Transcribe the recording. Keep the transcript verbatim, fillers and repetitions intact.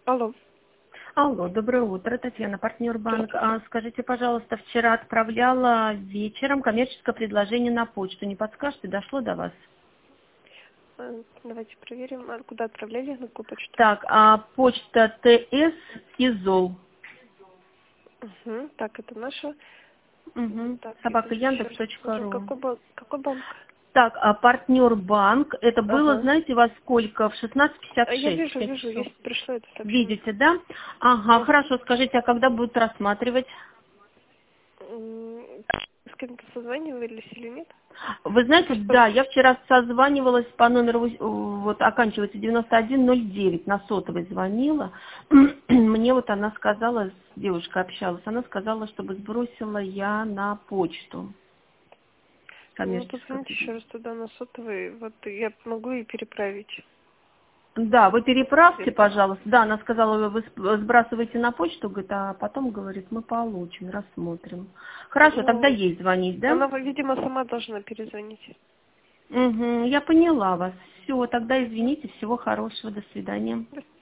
Алло. Алло, доброе утро, Татьяна, партнер банк. Здравствуйте. А, скажите, пожалуйста, вчера отправляла вечером коммерческое предложение на почту. Не подскажете, дошло до вас? Э, Давайте проверим, а куда отправляли, на какую почту. Так, а почта ТС Изол. Угу. Так, это наша. М, Угу. Так, я Собака даже еще Яндекс раз точка посмотрю, ру. какой, бан- какой банк? Так, а партнер банк, это было, Ага. знаете, во сколько? В шестнадцать пятьдесят А Я шесть, в вижу, пять вижу, часов. есть, пришло это сообщение. Видите, да? Ага, Ага. хорошо, скажите, а когда будут рассматривать? М, С кем-то созванивались или нет? Вы знаете, Просто... да, я вчера созванивалась по номеру, вось- вот оканчивается девяносто один ноль девять, на сотовый звонила. Мне вот она сказала, с девушкой общалась, она сказала, чтобы сбросила я на почту Ну, коммерческое позвоните еще предложение. раз туда на сотовый. Вот я могу и переправить. Да, вы переправьте, Где-то. пожалуйста. Да, она сказала, вы сп- сбрасываете на почту, говорит, а потом, говорит, мы получим, рассмотрим. Хорошо, тогда Ну, ей звонить, да? она, видимо, сама должна перезвонить. Угу, я поняла вас. Все, тогда извините, всего хорошего, до свидания.